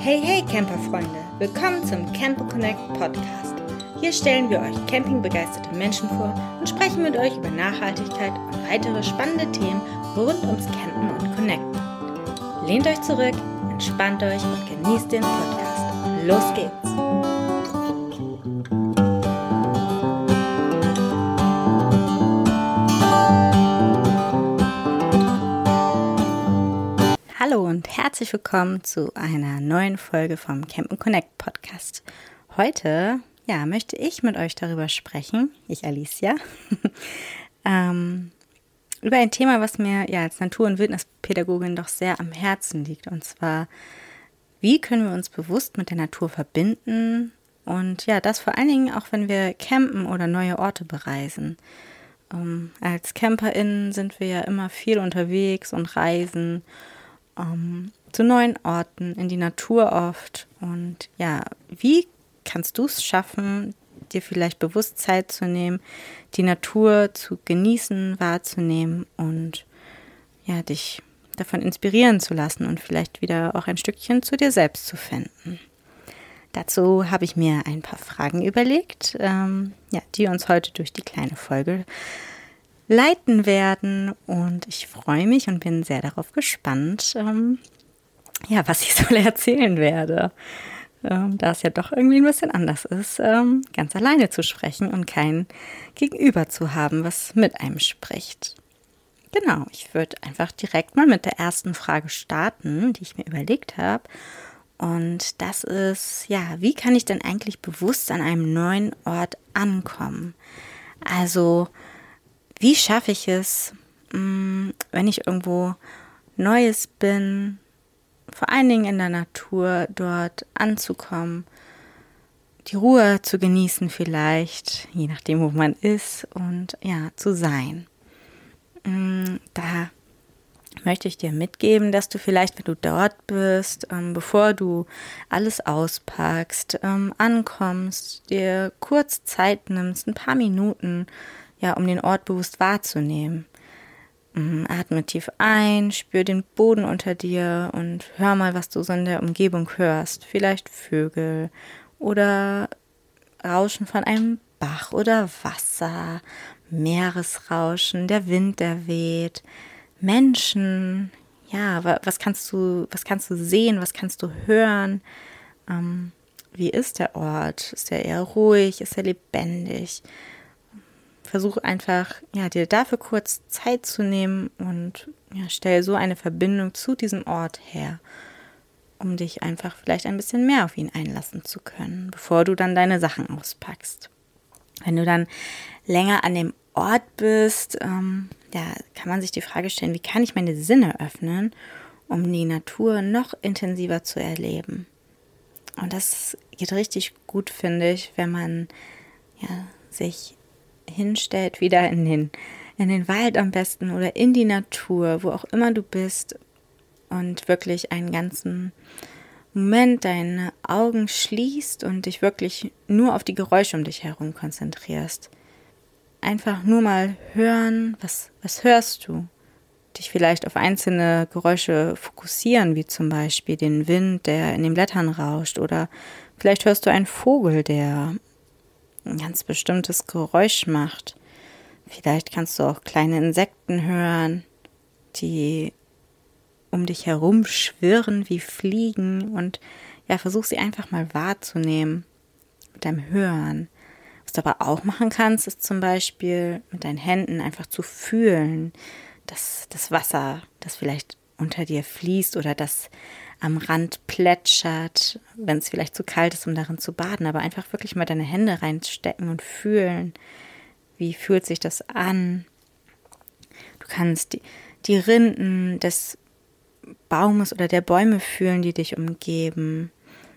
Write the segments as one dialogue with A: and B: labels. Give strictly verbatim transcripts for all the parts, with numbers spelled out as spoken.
A: Hey, hey Camperfreunde, willkommen zum Camper Connect Podcast. Hier stellen wir euch campingbegeisterte Menschen vor und sprechen mit euch über Nachhaltigkeit und weitere spannende Themen rund ums Campen und Connecten. Lehnt euch zurück, entspannt euch und genießt den Podcast. Los geht's! Hallo und herzlich willkommen zu einer neuen Folge vom Camp Connect Podcast. Heute ja, möchte ich mit euch darüber sprechen, ich Alicia, ähm, über ein Thema, was mir ja als Natur- und Wildnispädagogin doch sehr am Herzen liegt. Und zwar, wie können wir uns bewusst mit der Natur verbinden und ja, das vor allen Dingen auch, wenn wir campen oder neue Orte bereisen. Ähm, als CamperInnen sind wir ja immer viel unterwegs und reisen Um, zu neuen Orten, in die Natur oft. Und ja, wie kannst du es schaffen, dir vielleicht bewusst Zeit zu nehmen, die Natur zu genießen, wahrzunehmen und ja, dich davon inspirieren zu lassen und vielleicht wieder auch ein Stückchen zu dir selbst zu finden. Dazu habe ich mir ein paar Fragen überlegt, ähm, ja, die uns heute durch die kleine Folge leiten werden, und ich freue mich und bin sehr darauf gespannt, ähm, ja, was ich so erzählen werde, ähm, da es ja doch irgendwie ein bisschen anders ist, ähm, ganz alleine zu sprechen und kein Gegenüber zu haben, was mit einem spricht. Genau, ich würde einfach direkt mal mit der ersten Frage starten, die ich mir überlegt habe, und das ist, ja, wie kann ich denn eigentlich bewusst an einem neuen Ort ankommen? Also, wie schaffe ich es, wenn ich irgendwo Neues bin, vor allen Dingen in der Natur, dort anzukommen, die Ruhe zu genießen vielleicht, je nachdem, wo man ist, und ja, zu sein. Da möchte ich dir mitgeben, dass du vielleicht, wenn du dort bist, bevor du alles auspackst, ankommst, dir kurz Zeit nimmst, ein paar Minuten, ja, um den Ort bewusst wahrzunehmen. Atme tief ein, spür den Boden unter dir und hör mal, was du so in der Umgebung hörst. Vielleicht Vögel oder Rauschen von einem Bach oder Wasser, Meeresrauschen, der Wind, der weht, Menschen. Ja, was kannst du, was kannst du sehen, was kannst du hören? Ähm, wie ist der Ort? Ist er eher ruhig? Ist er lebendig? Versuch einfach, ja, dir dafür kurz Zeit zu nehmen und ja, stell so eine Verbindung zu diesem Ort her, um dich einfach vielleicht ein bisschen mehr auf ihn einlassen zu können, bevor du dann deine Sachen auspackst. Wenn du dann länger an dem Ort bist, ähm, ja, kann man sich die Frage stellen, wie kann ich meine Sinne öffnen, um die Natur noch intensiver zu erleben? Und das geht richtig gut, finde ich, wenn man ja, sich hinstellt, wieder in den, in den Wald am besten oder in die Natur, wo auch immer du bist, und wirklich einen ganzen Moment deine Augen schließt und dich wirklich nur auf die Geräusche um dich herum konzentrierst. Einfach nur mal hören, was, was hörst du? Dich vielleicht auf einzelne Geräusche fokussieren, wie zum Beispiel den Wind, der in den Blättern rauscht, oder vielleicht hörst du einen Vogel, der ein ganz bestimmtes Geräusch macht. Vielleicht kannst du auch kleine Insekten hören, die um dich herum schwirren wie Fliegen, und ja, versuch sie einfach mal wahrzunehmen mit deinem Hören. Was du aber auch machen kannst, ist zum Beispiel mit deinen Händen einfach zu fühlen, dass das Wasser, das vielleicht unter dir fließt oder das am Rand plätschert, wenn es vielleicht zu kalt ist, um darin zu baden, aber einfach wirklich mal deine Hände reinstecken und fühlen, wie fühlt sich das an. Du kannst die, die Rinden des Baumes oder der Bäume fühlen, die dich umgeben.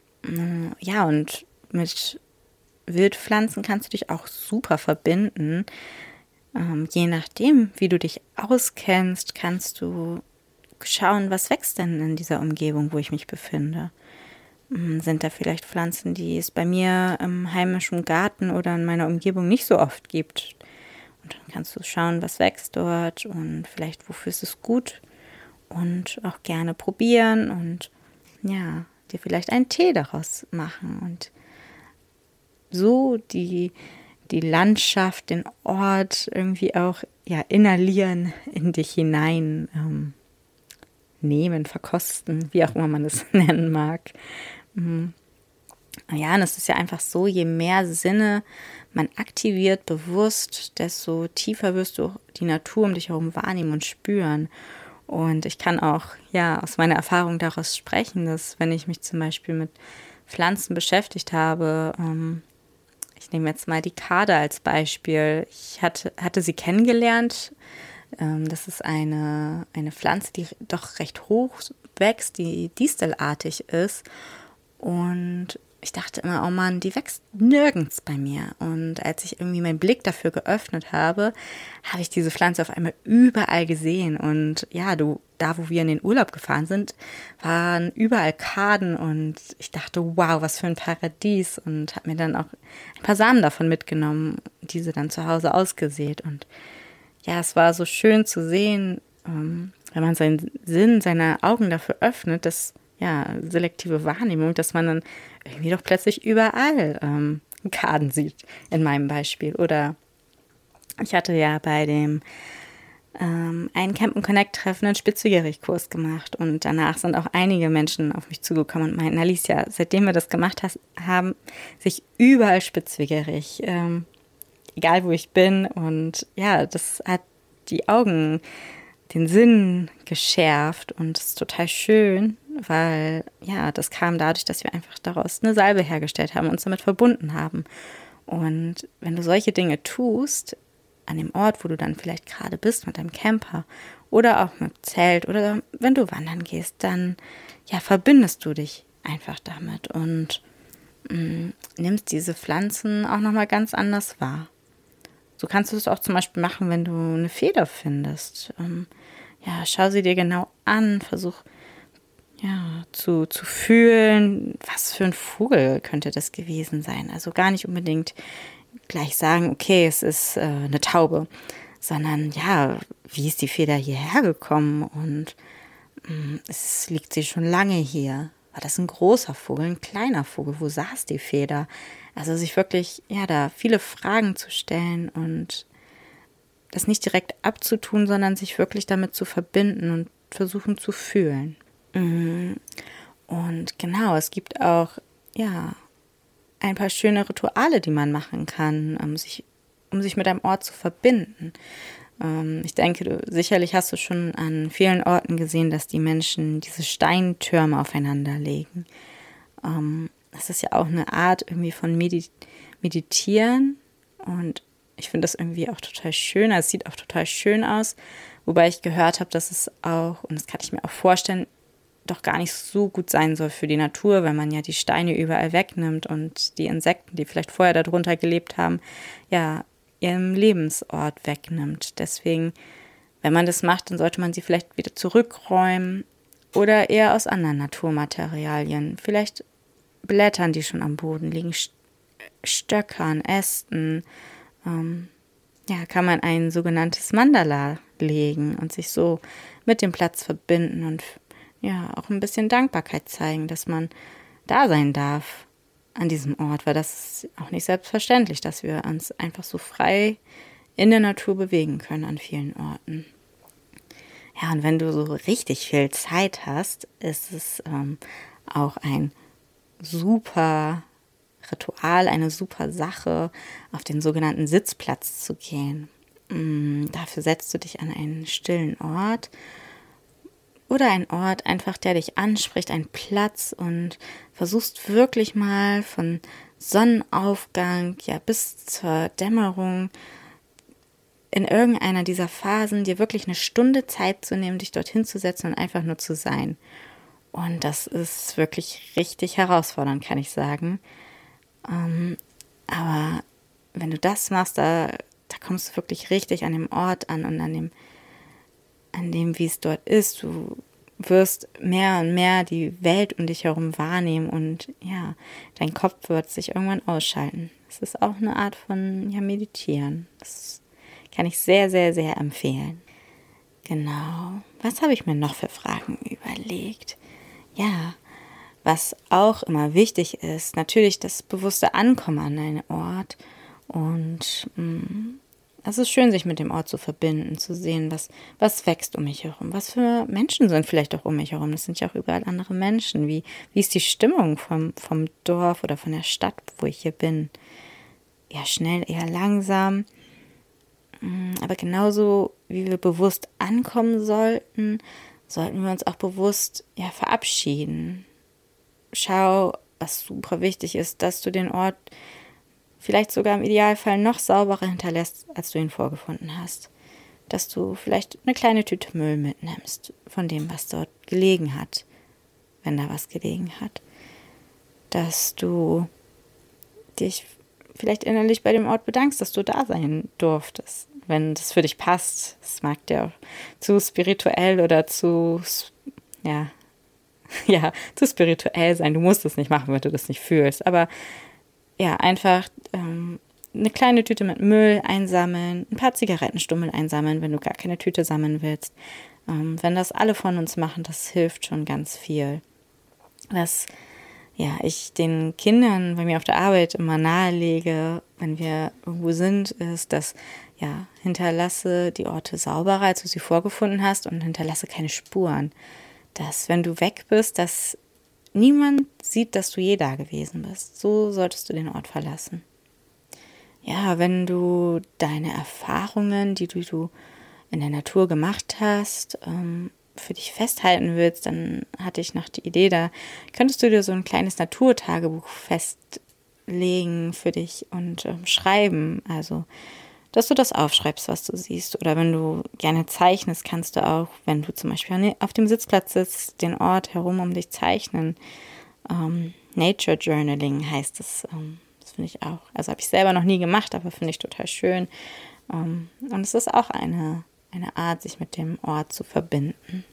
A: Ja, und mit Wildpflanzen kannst du dich auch super verbinden. Ähm, je nachdem, wie du dich auskennst, kannst du schauen, was wächst denn in dieser Umgebung, wo ich mich befinde. Sind da vielleicht Pflanzen, die es bei mir im heimischen Garten oder in meiner Umgebung nicht so oft gibt? Und dann kannst du schauen, was wächst dort und vielleicht wofür ist es gut, und auch gerne probieren und ja, dir vielleicht einen Tee daraus machen und so die, die Landschaft, den Ort irgendwie auch ja, inhalieren, in dich hinein ähm, nehmen, verkosten, wie auch immer man das nennen mag. Mhm. Ja, und es ist ja einfach so, je mehr Sinne man aktiviert, bewusst, desto tiefer wirst du die Natur um dich herum wahrnehmen und spüren. Und ich kann auch ja aus meiner Erfahrung daraus sprechen, dass wenn ich mich zum Beispiel mit Pflanzen beschäftigt habe, ähm, ich nehme jetzt mal die Kade als Beispiel. Ich hatte, hatte sie kennengelernt. Ähm, das ist eine, eine Pflanze, die doch recht hoch wächst, die distelartig ist. Und ich dachte immer, oh Mann, die wächst nirgends bei mir. Und als ich irgendwie meinen Blick dafür geöffnet habe, habe ich diese Pflanze auf einmal überall gesehen. Und ja, du, da wo wir in den Urlaub gefahren sind, waren überall Kaden. Und ich dachte, wow, was für ein Paradies. Und habe mir dann auch ein paar Samen davon mitgenommen, diese dann zu Hause ausgesät. Und ja, es war so schön zu sehen, ähm, wenn man seinen Sinn, seine Augen dafür öffnet, dass ja, selektive Wahrnehmung, dass man dann irgendwie doch plötzlich überall ähm, Kaden sieht, in meinem Beispiel. Oder ich hatte ja bei dem ähm, einen Camp and Connect Treffen einen Spitzwegerich-Kurs gemacht und danach sind auch einige Menschen auf mich zugekommen und meinten, Alicia, seitdem wir das gemacht has, haben, sich überall Spitzwegerich, ähm, egal wo ich bin, und ja, das hat die Augen, den Sinn geschärft und es ist total schön, weil ja, das kam dadurch, dass wir einfach daraus eine Salbe hergestellt haben und uns damit verbunden haben. Und wenn du solche Dinge tust, an dem Ort, wo du dann vielleicht gerade bist mit deinem Camper oder auch mit Zelt oder wenn du wandern gehst, dann ja, verbindest du dich einfach damit und mh, nimmst diese Pflanzen auch nochmal ganz anders wahr. So kannst du es auch zum Beispiel machen, wenn du eine Feder findest. Ähm, ja, schau sie dir genau an, versuch ja, zu, zu fühlen, was für ein Vogel könnte das gewesen sein. Also gar nicht unbedingt gleich sagen, okay, es ist äh, eine Taube, sondern ja, wie ist die Feder hierher gekommen und mh, es liegt sie schon lange hier. War das ein großer Vogel, ein kleiner Vogel? Wo saß die Feder? Also sich wirklich, ja, da viele Fragen zu stellen und das nicht direkt abzutun, sondern sich wirklich damit zu verbinden und versuchen zu fühlen. Und genau, es gibt auch, ja, ein paar schöne Rituale, die man machen kann, um sich, um sich mit einem Ort zu verbinden. Ähm, ich denke, du, sicherlich hast du schon an vielen Orten gesehen, dass die Menschen diese Steintürme aufeinander legen. Ähm, das ist ja auch eine Art irgendwie von Medi- Meditieren und ich finde das irgendwie auch total schön. Also es sieht auch total schön aus, wobei ich gehört habe, dass es auch, und das kann ich mir auch vorstellen, doch gar nicht so gut sein soll für die Natur, wenn man ja die Steine überall wegnimmt und die Insekten, die vielleicht vorher darunter gelebt haben, ja, ihren Lebensort wegnimmt. Deswegen, wenn man das macht, dann sollte man sie vielleicht wieder zurückräumen oder eher aus anderen Naturmaterialien. Vielleicht Blättern, die schon am Boden liegen, Stöckern, Ästen. Ähm, ja, kann man ein sogenanntes Mandala legen und sich so mit dem Platz verbinden und ja, auch ein bisschen Dankbarkeit zeigen, dass man da sein darf an diesem Ort, weil das ist auch nicht selbstverständlich, dass wir uns einfach so frei in der Natur bewegen können an vielen Orten. Ja, und wenn du so richtig viel Zeit hast, ist es ähm, auch ein super Ritual, eine super Sache, auf den sogenannten Sitzplatz zu gehen. Mm, dafür setzt du dich an einen stillen Ort oder ein Ort einfach, der dich anspricht, ein Platz und versuchst wirklich mal von Sonnenaufgang ja bis zur Dämmerung in irgendeiner dieser Phasen dir wirklich eine Stunde Zeit zu nehmen, dich dorthin zu setzen und einfach nur zu sein. Und das ist wirklich richtig herausfordernd, kann ich sagen. Ähm, aber wenn du das machst, da, da kommst du wirklich richtig an dem Ort an und an dem an dem, wie es dort ist. Du wirst mehr und mehr die Welt um dich herum wahrnehmen und ja, dein Kopf wird sich irgendwann ausschalten. Es ist auch eine Art von ja, Meditieren. Das kann ich sehr, sehr, sehr empfehlen. Genau. Was habe ich mir noch für Fragen überlegt? Ja, Was auch immer wichtig ist, natürlich das bewusste Ankommen an einen Ort. Und mh, es ist schön, sich mit dem Ort zu verbinden, zu sehen, was, was wächst um mich herum, was für Menschen sind vielleicht auch um mich herum. Das sind ja auch überall andere Menschen. Wie, wie ist die Stimmung vom, vom Dorf oder von der Stadt, wo ich hier bin? Eher schnell, eher langsam. Aber genauso wie wir bewusst ankommen sollten, sollten wir uns auch bewusst ja, verabschieden. Schau, was super wichtig ist, dass du den Ort vielleicht sogar im Idealfall noch sauberer hinterlässt, als du ihn vorgefunden hast. Dass du vielleicht eine kleine Tüte Müll mitnimmst von dem, was dort gelegen hat, wenn da was gelegen hat. Dass du dich vielleicht innerlich bei dem Ort bedankst, dass du da sein durftest, wenn das für dich passt. Es mag dir auch zu spirituell oder zu, ja, ja, zu spirituell sein. Du musst es nicht machen, wenn du das nicht fühlst. Aber ja, einfach ähm, eine kleine Tüte mit Müll einsammeln, ein paar Zigarettenstummel einsammeln, wenn du gar keine Tüte sammeln willst. Ähm, wenn das alle von uns machen, das hilft schon ganz viel. Was ja, ich den Kindern bei mir auf der Arbeit immer nahelege, wenn wir irgendwo sind, ist, dass ja, hinterlasse die Orte sauberer, als du sie vorgefunden hast und hinterlasse keine Spuren. Dass, wenn du weg bist, dass niemand sieht, dass du je da gewesen bist. So solltest du den Ort verlassen. Ja, wenn du deine Erfahrungen, die du, du in der Natur gemacht hast, ähm, für dich festhalten willst, dann hatte ich noch die Idee, da könntest du dir so ein kleines Naturtagebuch festlegen für dich und ähm, schreiben. Also, dass du das aufschreibst, was du siehst. Oder wenn du gerne zeichnest, kannst du auch, wenn du zum Beispiel auf dem Sitzplatz sitzt, den Ort herum um dich zeichnen. Ähm, Nature Journaling heißt es. Ähm, das finde ich auch. Also habe ich selber noch nie gemacht, aber finde ich total schön. Ähm, und es ist auch eine, eine Art, sich mit dem Ort zu verbinden.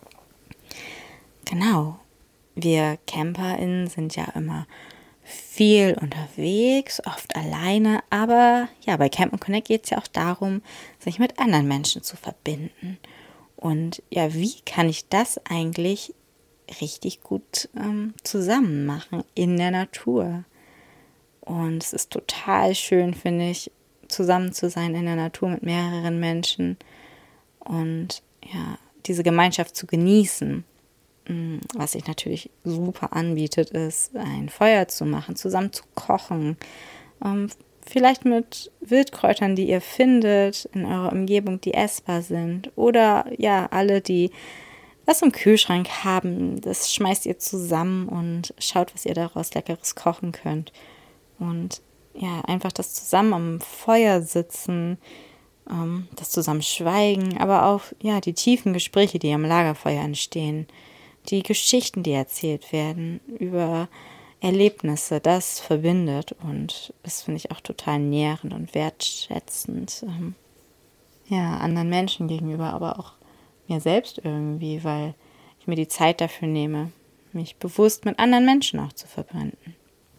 A: Genau. Wir CamperInnen sind ja immer viel unterwegs, oft alleine, aber ja, bei Camp and Connect geht es ja auch darum, sich mit anderen Menschen zu verbinden. Und ja, wie kann ich das eigentlich richtig gut ähm, zusammen machen in der Natur? Und es ist total schön, finde ich, zusammen zu sein in der Natur mit mehreren Menschen und ja, diese Gemeinschaft zu genießen. Was sich natürlich super anbietet, ist, ein Feuer zu machen, zusammen zu kochen. Ähm, vielleicht mit Wildkräutern, die ihr findet in eurer Umgebung, die essbar sind. Oder ja, alle, die was im Kühlschrank haben, das schmeißt ihr zusammen und schaut, was ihr daraus Leckeres kochen könnt. Und ja, einfach das zusammen am Feuer sitzen, ähm, das zusammen schweigen, aber auch ja, die tiefen Gespräche, die am Lagerfeuer entstehen. Die Geschichten, die erzählt werden über Erlebnisse, das verbindet und das finde ich auch total nährend und wertschätzend, ähm, ja, anderen Menschen gegenüber, aber auch mir selbst irgendwie, weil ich mir die Zeit dafür nehme, mich bewusst mit anderen Menschen auch zu verbinden.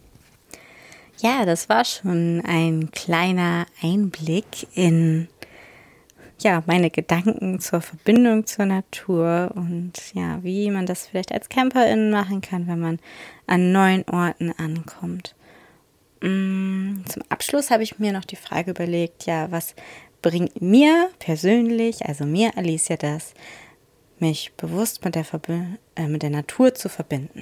A: Ja, das war schon ein kleiner Einblick in ja, meine Gedanken zur Verbindung zur Natur und ja, wie man das vielleicht als Camperin machen kann, wenn man an neuen Orten ankommt. Zum Abschluss habe ich mir noch die Frage überlegt, ja, was bringt mir persönlich, also mir, Alicia, das, mich bewusst mit der, Verbi- äh, mit der Natur zu verbinden.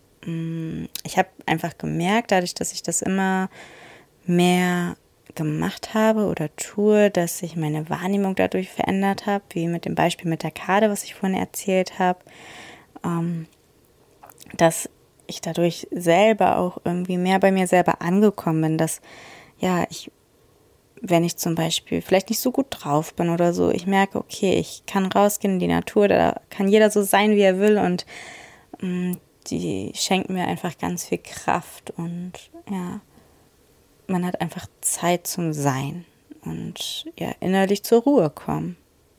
A: Ich habe einfach gemerkt, dadurch, dass ich das immer mehr gemacht habe oder tue, dass sich meine Wahrnehmung dadurch verändert habe, wie mit dem Beispiel mit der Karte, was ich vorhin erzählt habe, ähm, dass ich dadurch selber auch irgendwie mehr bei mir selber angekommen bin, dass ja, ich, wenn ich zum Beispiel vielleicht nicht so gut drauf bin oder so, ich merke, okay, ich kann rausgehen in die Natur, da kann jeder so sein, wie er will und ähm, die schenkt mir einfach ganz viel Kraft und ja, man hat einfach Zeit zum Sein und ja, innerlich zur Ruhe kommen.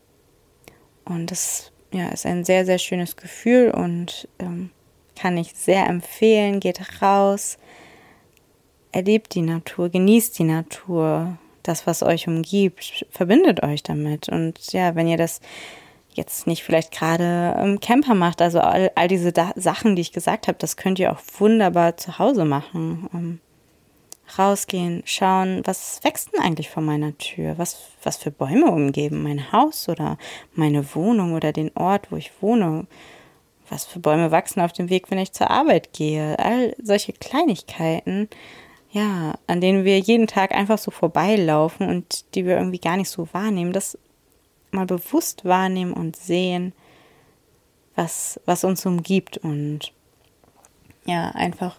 A: Und das ja, ist ein sehr, sehr schönes Gefühl und ähm, kann ich sehr empfehlen. Geht raus, erlebt die Natur, genießt die Natur, das, was euch umgibt, verbindet euch damit. Und ja, wenn ihr das jetzt nicht vielleicht gerade im Camper macht. Also all, all diese da- Sachen, die ich gesagt habe, das könnt ihr auch wunderbar zu Hause machen. Um, rausgehen, schauen, was wächst denn eigentlich vor meiner Tür? Was, was für Bäume umgeben mein Haus oder meine Wohnung oder den Ort, wo ich wohne? Was für Bäume wachsen auf dem Weg, wenn ich zur Arbeit gehe? All solche Kleinigkeiten, ja, an denen wir jeden Tag einfach so vorbeilaufen und die wir irgendwie gar nicht so wahrnehmen, das mal bewusst wahrnehmen und sehen, was, was uns umgibt und ja, einfach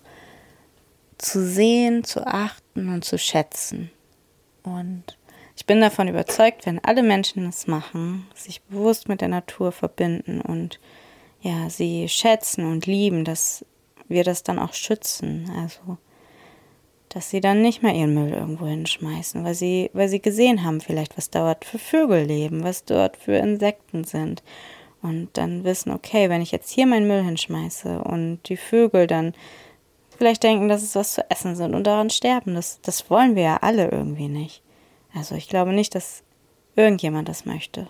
A: zu sehen, zu achten und zu schätzen. Und ich bin davon überzeugt, wenn alle Menschen das machen, sich bewusst mit der Natur verbinden und ja, sie schätzen und lieben, dass wir das dann auch schützen. Also, dass sie dann nicht mehr ihren Müll irgendwo hinschmeißen, weil sie, weil sie gesehen haben vielleicht, was dort für Vögel leben, was dort für Insekten sind. Und dann wissen, okay, wenn ich jetzt hier meinen Müll hinschmeiße und die Vögel dann vielleicht denken, dass es was zu essen sind und daran sterben. Das, das wollen wir ja alle irgendwie nicht. Also ich glaube nicht, dass irgendjemand das möchte.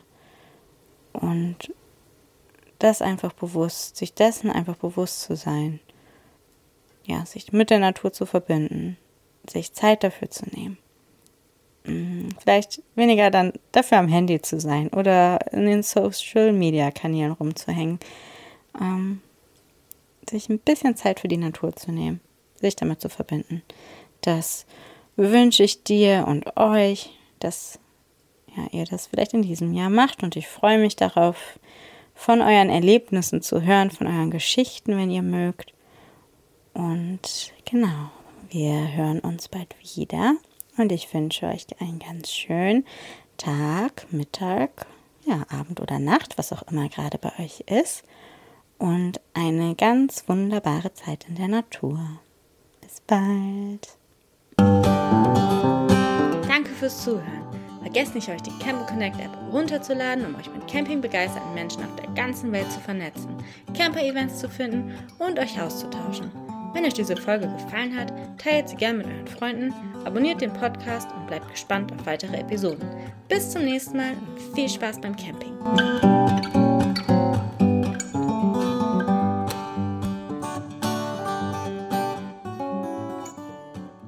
A: Und das einfach bewusst, sich dessen einfach bewusst zu sein. Ja, sich mit der Natur zu verbinden. Sich Zeit dafür zu nehmen. Vielleicht weniger dann dafür am Handy zu sein oder in den Social-Media-Kanälen rumzuhängen. Ähm, sich ein bisschen Zeit für die Natur zu nehmen, sich damit zu verbinden. Das wünsche ich dir und euch, dass ja, ihr das vielleicht in diesem Jahr macht und ich freue mich darauf, von euren Erlebnissen zu hören, von euren Geschichten, wenn ihr mögt. Und genau, wir hören uns bald wieder und ich wünsche euch einen ganz schönen Tag, Mittag, ja, Abend oder Nacht, was auch immer gerade bei euch ist. Und eine ganz wunderbare Zeit in der Natur. Bis bald. Danke fürs Zuhören. Vergesst nicht, euch die Camping Connect App runterzuladen, um euch mit campingbegeisterten Menschen auf der ganzen Welt zu vernetzen, Camper-Events zu finden und euch auszutauschen. Wenn euch diese Folge gefallen hat, teilt sie gerne mit euren Freunden, abonniert den Podcast und bleibt gespannt auf weitere Episoden. Bis zum nächsten Mal und viel Spaß beim Camping.